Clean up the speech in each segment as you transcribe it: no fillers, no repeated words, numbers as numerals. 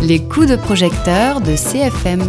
Les coups de projecteur de CFM.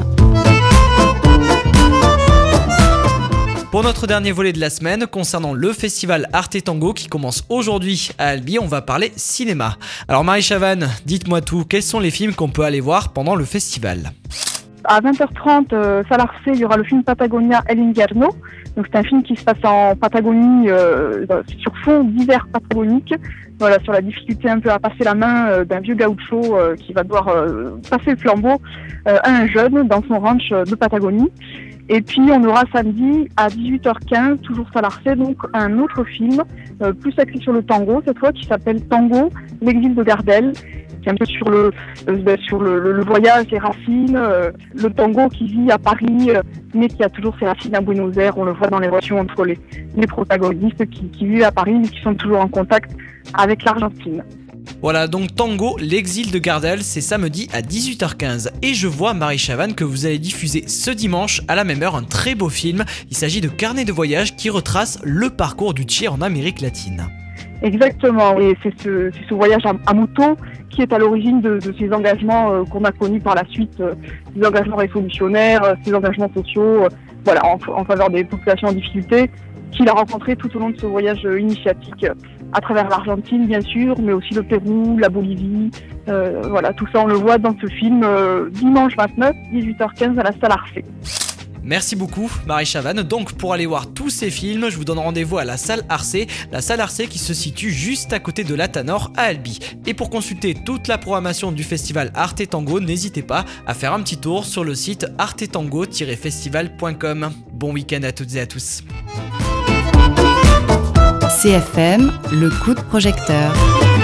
Pour notre dernier volet de la semaine, concernant le festival Arte Tango qui commence aujourd'hui à Albi, on va parler cinéma. Alors Marie Chavanne, dites-moi tout, quels sont les films qu'on peut aller voir pendant le festival ? À 20h30, salle Arce, il y aura le film Patagonia El Invierno. Donc c'est un film qui se passe en Patagonie, sur fond d'hiver patagonique. Voilà, sur la difficulté un peu à passer la main d'un vieux gaucho qui va devoir passer le flambeau à un jeune dans son ranch de Patagonie. Et puis on aura samedi à 18h15, toujours salle Arce, donc un autre film plus axé sur le tango cette fois, qui s'appelle Tango, l'exil de Gardel. C'est un peu sur le voyage, les racines, le tango qui vit à Paris, mais qui a toujours ses racines à Buenos Aires. On le voit dans les relations entre les protagonistes qui vivent à Paris, mais qui sont toujours en contact avec l'Argentine. Voilà, donc Tango, l'exil de Gardel, c'est samedi à 18h15. Et je vois, Marie Chavanne, que vous allez diffuser ce dimanche, à la même heure, un très beau film. Il s'agit de Carnet de voyage qui retrace le parcours du Che en Amérique latine. Exactement, et c'est ce voyage à moto qui est à l'origine de ces engagements qu'on a connus par la suite, ces engagements révolutionnaires, ces engagements sociaux, voilà, en faveur des populations en difficulté, qu'il a rencontré tout au long de ce voyage initiatique à travers l'Argentine, bien sûr, mais aussi le Pérou, la Bolivie, voilà, tout ça on le voit dans ce film dimanche 29, 18h15 à la salle Arce. Merci beaucoup Marie Chavanne. Donc pour aller voir tous ces films, je vous donne rendez-vous à la salle Arce qui se situe juste à côté de l'Atanor à Albi. Et pour consulter toute la programmation du festival Arte Tango, n'hésitez pas à faire un petit tour sur le site artetango-festival.com. Bon week-end à toutes et à tous. CFM, le coup de projecteur.